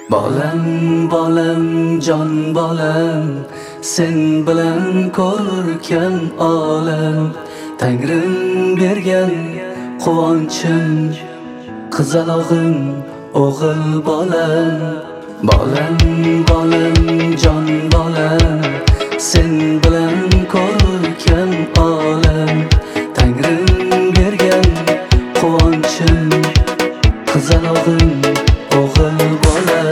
Bolam, bolam, jon bolam, sen bilan ko'rkam olam. Tangrim bergan quvonchim, qizalog'im, o'g'il bolam. Bolam, bolam, jon bolam, sen bilan ko'rkam olam. Tangrim bergan quvonchim, qizalog'im, o'g'il bolam.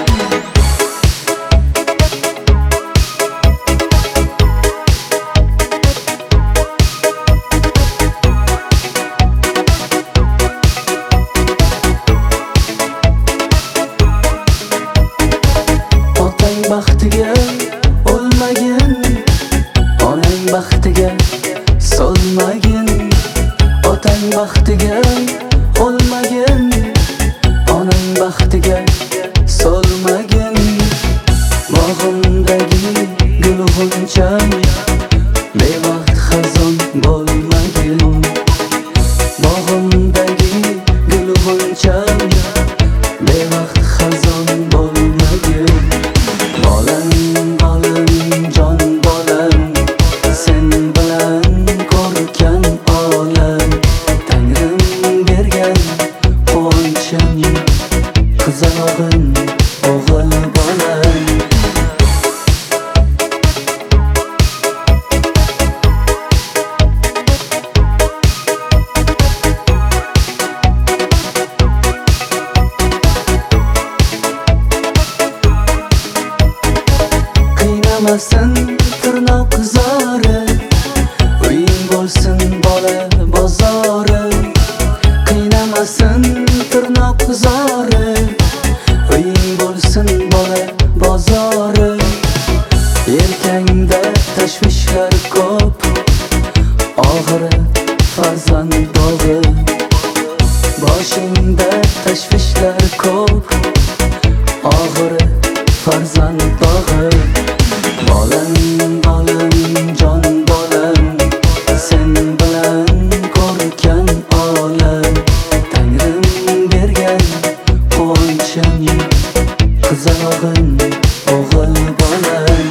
Otang baxtiga o'lmagin, onang baxtiga solmagin. Otang baxtiga o'lmagin, onang baxtiga solmagin. Bog'imdagi gul g'uncham, bevaqt xazon bo'lmagin. Bog'imdagi gul g'uncham, bevaqt xazon bo'lmagin. Bolam, bolam, jon bolam, sen bilan ko'rkam olam. Tangrim bergan quvonchim, qizalog'im, o'g'il bolam. Qiynamasin tirnoq zori, uying bo'lsin bola bozori. Qiynamasin tirnoq zori, uying bo'lsin bola bozori. Yelkangda tashvishlar ko'p, og'iri farzand dog'i. Boshingda tashvishlar ko'p, og'iri farzand dog'i. Bolam, bolam, jon bolam, sen bilan ko'rkam olam. Tangrim bergan quvonchim, qizalog'im, o'g'il bolam.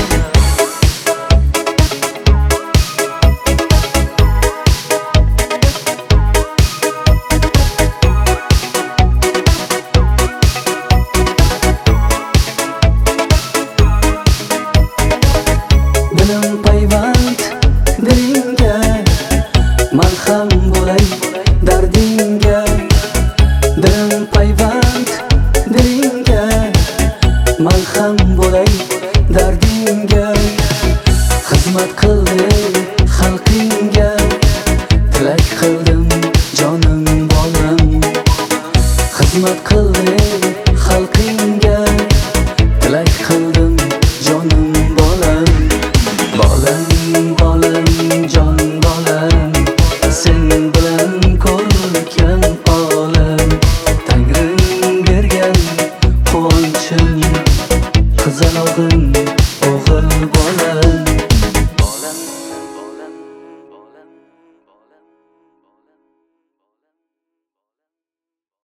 Dilim payvand dilingga, malham bo'lay dardingga. Dilim payvand dilingga, malham bo'lay dardingga. Xizmat qildim xalqingga, tilak qildim jonim bolam. Xizmat qildim xalqingga, tilak qildim jonim bolam. Bolam, bolam, jon bolam, sen bilan ko'rkam olam. Tangrim bergan quvonchim, qizalog'im, o'g'il bolam.